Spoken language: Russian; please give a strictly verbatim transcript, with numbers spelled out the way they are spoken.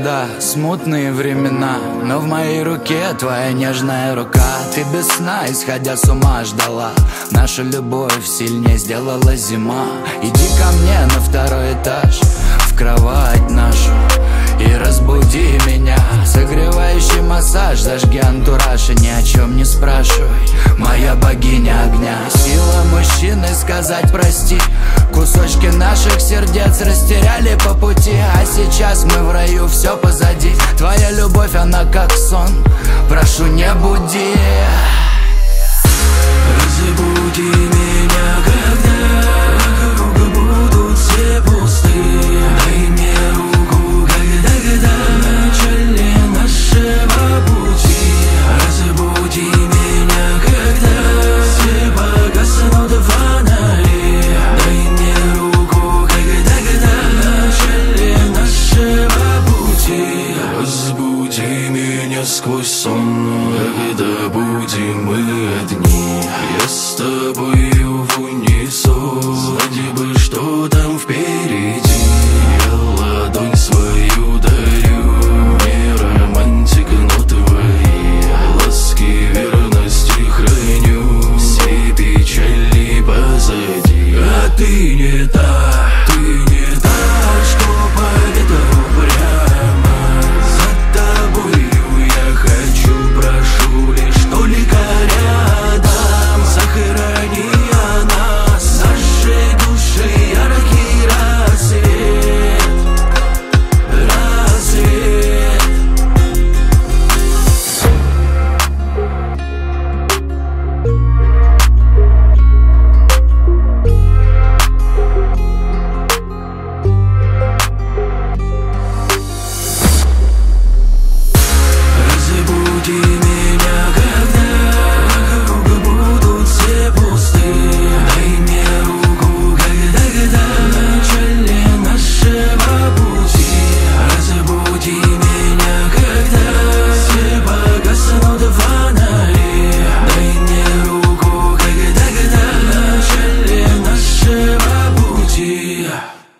года, смутные времена, но в моей руке твоя нежная рука. Ты без сна, исходя с ума, ждала. Наша любовь сильнее сделала зима. Иди ко мне на второй этаж, в кровать нашу, и разбуди меня. Согревающий массаж, зажги антураж и ни о чем не спрашивай, моя богиня огня. Сила мужчины сказать прости. Кусочки наших сердец растеряли по пути, а сейчас мы в раю, все позади. Твоя любовь, она как сон, прошу, не буди. Разбуди меня, когда вокруг будут все пустые. Дай мне руку, когда, когда в начале нашего пути. Разбуди меня, когда все погаснут фонари. Дай мне руку, когда, когда в начале нашего пути. Разбуди меня сквозь сон, когда будем мы одни. Я с тобою в унисон, знать бы, что там впереди. Я ладонь свою дарю, не романтик, но твои ласки верности храню. Все печали позади, а ты не та, ты не та, что по ветру прямо. За тобою я хочу, прошу лишь только рядом. Сохрани о нас, нашей души яркий рассвет, рассвет. Разбуди меня, когда вокруг будут все пустые. Дай мне руку, когда, когда в начале нашего пути. Разбуди меня, когда все погаснут фонари. Дай мне руку, когда, когда в начале нашего пути.